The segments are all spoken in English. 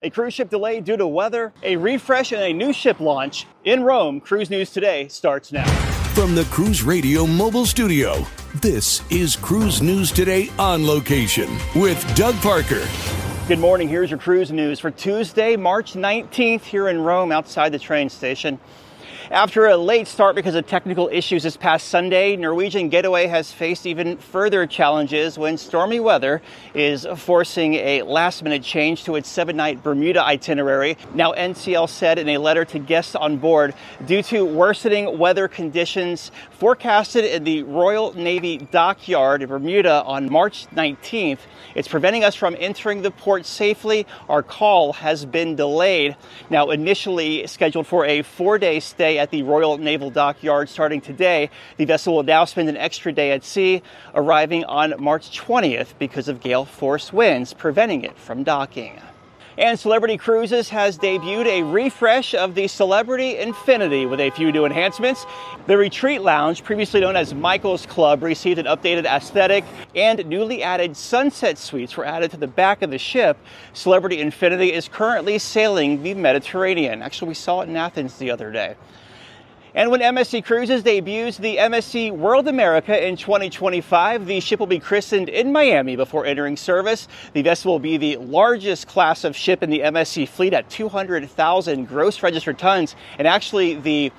A cruise ship delayed due to weather, a refresh, and a new ship launch. In Rome, Cruise News Today starts now. From the Cruise Radio mobile studio, this is Cruise News Today on location with Doug Parker. Good morning. Here's your cruise news for Tuesday, March 19th here in Rome outside the train station. After a late start because of technical issues this past Sunday, Norwegian Getaway has faced even further challenges when stormy weather is forcing a last-minute change to its 7-night Bermuda itinerary. Now, NCL said in a letter to guests on board, due to worsening weather conditions forecasted in the Royal Navy dockyard in Bermuda on March 19th, it's preventing us from entering the port safely. Our call has been delayed. Now, initially scheduled for a 4-day stay at the Royal Naval Dockyard starting today, the vessel will now spend an extra day at sea, arriving on March 20th because of gale force winds, preventing it from docking. And Celebrity Cruises has debuted a refresh of the Celebrity Infinity with a few new enhancements. The Retreat Lounge, previously known as Michael's Club, received an updated aesthetic, and newly added sunset suites were added to the back of the ship. Celebrity Infinity is currently sailing the Mediterranean. Actually, we saw it in Athens the other day. And when MSC Cruises debuts the MSC World America in 2025, the ship will be christened in Miami before entering service. The vessel will be the largest class of ship in the MSC fleet at 200,000 gross registered tons, and actually the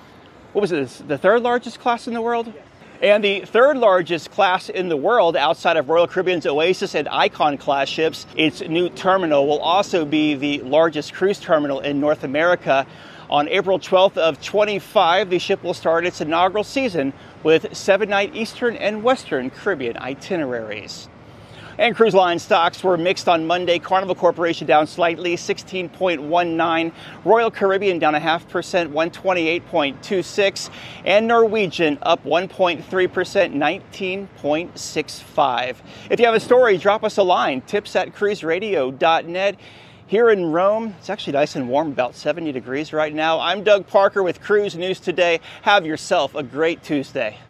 third largest class in the world? And the third largest class in the world outside of Royal Caribbean's Oasis and Icon class ships. Its new terminal will also be the largest cruise terminal in North America. On April 12th of 25, the ship will start its inaugural season with 7-night Eastern and Western Caribbean itineraries. And cruise line stocks were mixed on Monday. Carnival Corporation down slightly, 16.19. Royal Caribbean down 0.5%, 128.26. And Norwegian up 1.3%, 19.65. If you have a story, drop us a line, tips@cruiseradio.net. Here in Rome, it's actually nice and warm, about 70 degrees right now. I'm Doug Parker with Cruise News Today. Have yourself a great Tuesday.